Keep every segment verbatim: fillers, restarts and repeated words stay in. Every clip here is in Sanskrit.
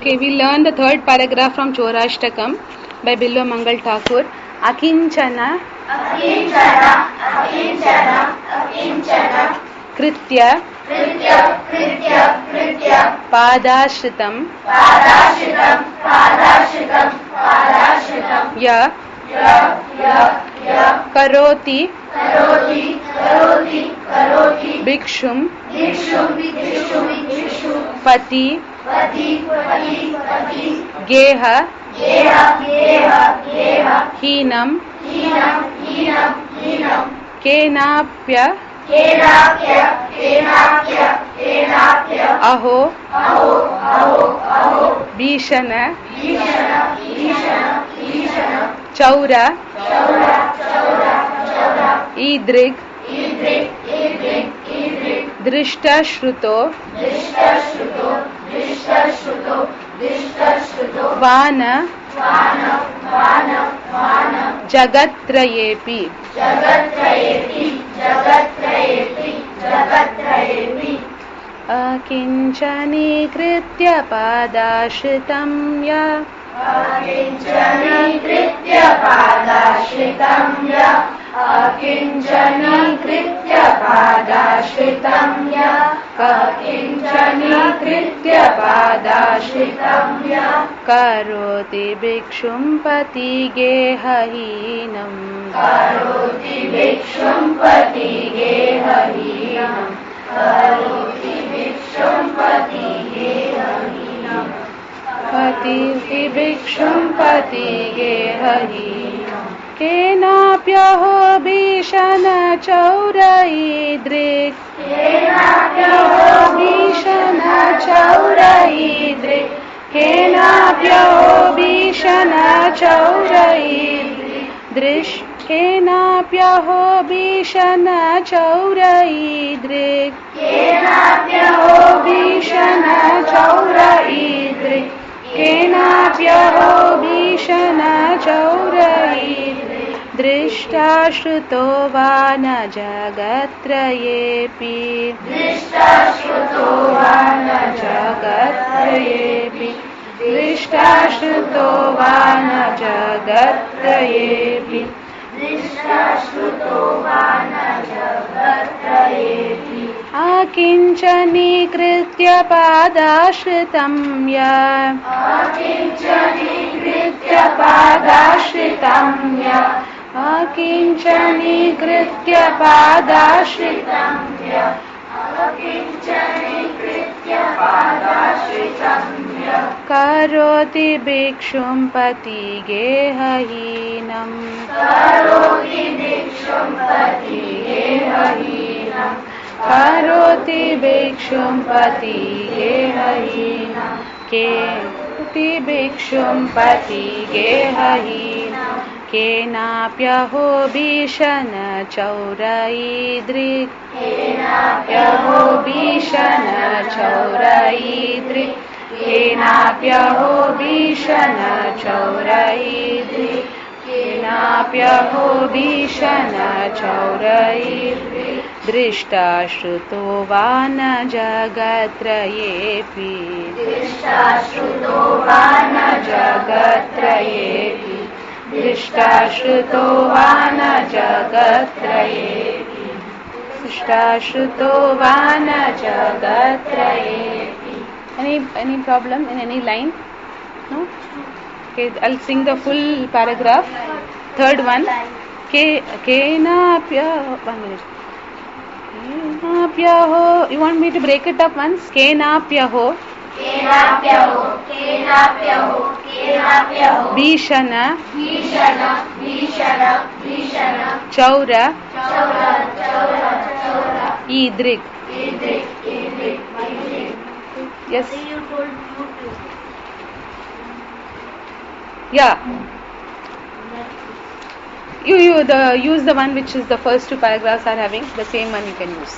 Okay, we learn the third paragraph from Chorashtakam by Bilwa Mangal Thakur. Akinchana, Akinchana, Akinchana, Akinchana, Kritya, Kritya, Kritya, Kritya, Padashritam, Padashritam, Padashritam, Padashritam, Ya, Ya, Ya, Ya, Karoti, Karoti, Karoti, Karoti, Bhikshum, Bhikshum, Bhikshum, Bhikshum, Pati, Pati, Pati, Pati, Geha, Geha, Geha, Geha, Hinam, Hinam, Hinam, Hinam, Kenapya, Kenapya, Kenapya, Kenapya, Aho, Aho, Aho, Aho, Bhishana, Bhishana, Bhishana, Bhishana, Chaura, Chaura, Chaura, Chaura, Idrig, Idrik, Idrik, Idrik, Drishta Shruto, Drishta Shruto, Drishta Shruto, Drishta Shruto, Vana, Vana, Vana, Vana, Jagatrayepi. Jagatrayepi, Jagatrayepi, Jagatrayepi, Akinchanikritya padashritam ya, Akinchanikritya padashritam ya, Akinchanikritya padashritam ya, Akinchanikritya padashritam ya, Karoti bhikshum pati gehahinam, Karoti bhikshum pati gehahinam, Karoti bhikshum pati gehahinam, Pati bhikshum pati gehahinam, Kenapyaho bhishana chauraidrik, Kenapyaho bhishana chauraidrik, Kenapyaho bhishana chauraidrik, Drish Kenapyaho bhishana chauraidrik, Kenapyaho bhishana chauraidrik, Kenapyaho bhishana chauraidrik, Drishta shruto vana jagatrayepi, Drishta shruto vana jagatrayepi, Drishta shruto vana jagatrayepi, Drishta shruto vana jagatrayepi, Akinchanikritya padashritam ya, Akinchanikritya padashritam ya, Akinchanikritya padashritam ya, Akinchanikritya padashritam ya, Karoti bhikshum pati gehahinam, Karoti bhikshum pati gehahinam, Karoti bhikshum pati gehahinam, Karoti bhikshum pati gehahinam, Kenapyaho bhishana chauraidrik, Kenapyaho bhishana chauraidrik, Kenapyaho bhishana chauraidrik, Kenapyaho bhishana chauraidrik, Drishta shruto vana jagatrayepi, Drishta shruto vana jagatrayepi, Drishta shruto vana jagatrayepi, Drishta shruto vana jagatrayepi. Any any problem in any line? No? Okay, I'll sing the full paragraph. Third one. Ke Kenapya. One minute. Kenapyaho. You want me to break it up once? Kenapyaho. Kenapyaho, Kenapyaho, Kenapyaho, Bhishana. Bhishana, Bhishana, Bhishana, Chaura. Chaura, Chaura, Chaura, Idrik. Idrik, Idrik, Idrik. Yes. You told you to. Yeah. You you the use the one which is the first two paragraphs are having the same one you can use.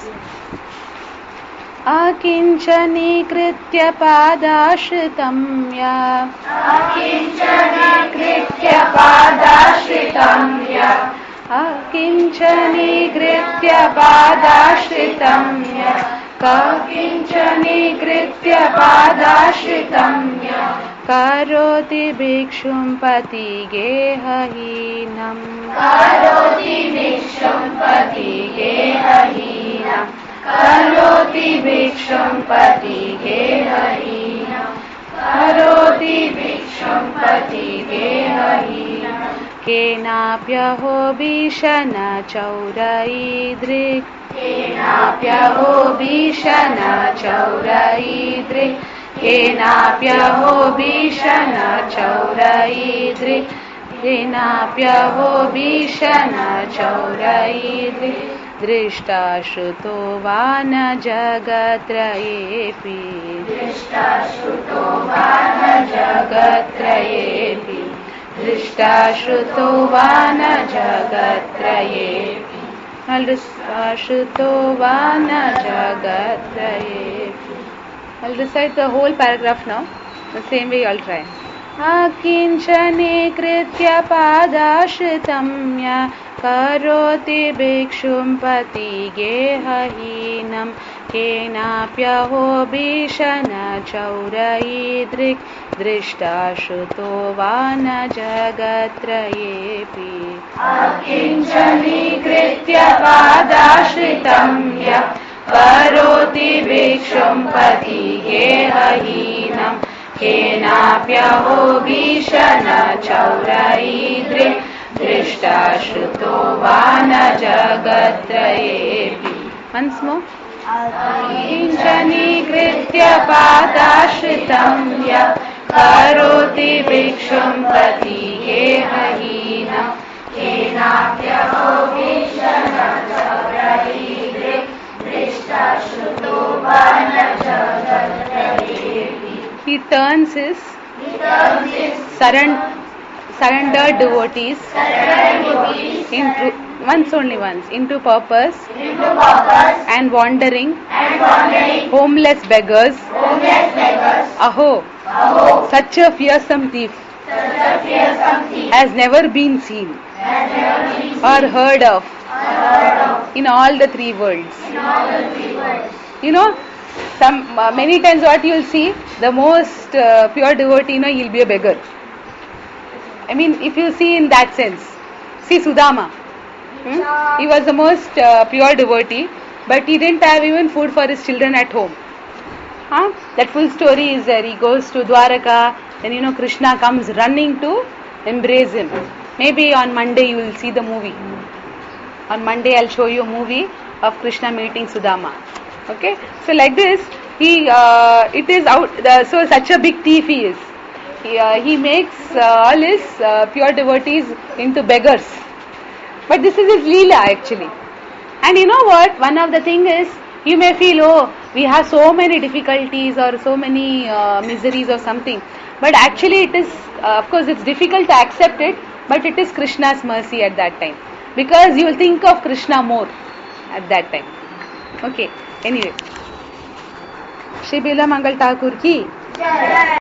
Akinchanikritya padashritam ya, Akinchanikritya padashritam ya, Akinchanikritya padashritamya, Kakinchanikritya padashritamya, karoti bhikshum patigehahinam karoti bhikshum patigehahinam karoti bhikshum patigehahinam karoti bhikshum patigehahinam kenapyaho bhishana chauraidrik kenapyaho bhishana chauraidrik kenapyaho bhishana chauraidrik kenapyaho bhishana chauraidrik drishtashuto vana jagatrayepi drishtashuto vana jagatrayepi drishtashuto vana jagatrayepi drishtashuto vana jagatrayepi. I'll recite the whole paragraph now. The same way I'll try. Akinchane kritya padashritam ya karoti bhikshum patigehahinam kenapyaho bhishana chauraidrik drishtashuto vana jagatrayepi. Akinchani kritya padashritam ya karoti bhikshum patigehahinam kenapyaho bhishana chauraidrik drishtashuto vana jagatrayepi. Once more. Akinchani kritya padashritam ya karoti bhikshum patigehahinam kenapyaho bhishana chauraidrik drishtashuto vana jagatrayepi. He turns his He turns his surrend, surrendered devotees surrendered devotees into once only once into purpose into paupers and wandering and wandering homeless beggars. homeless beggars. Aho, Aho, such a fearsome thief such a fearsome thief has never been seen has never been or heard of heard of in all the three worlds. in all the three worlds. You know, some uh, many times what you will see, the most uh, pure devotee, you know, he'll be a beggar. I mean, if you see in that sense, see Sudama. Hmm? He was the most uh, pure devotee, but he didn't have even food for his children at home. Huh? That full story is there. He goes to Dwaraka, and you know Krishna comes running to embrace him. Maybe on Monday you will see the movie. On Monday I'll show you a movie of Krishna meeting Sudama. Okay, so like this, he uh, it is out. The, so such a big thief he is. He, uh, he makes uh, all his uh, pure devotees into beggars. But this is his leela actually. And you know what? One of the thing is, you may feel, oh, we have so many difficulties or so many uh, miseries or something. But actually it is, uh, of course it's difficult to accept it, but it is Krishna's mercy at that time. Because you will think of Krishna more at that time. Okay, anyway. Shri Bila Mangal Thakur ki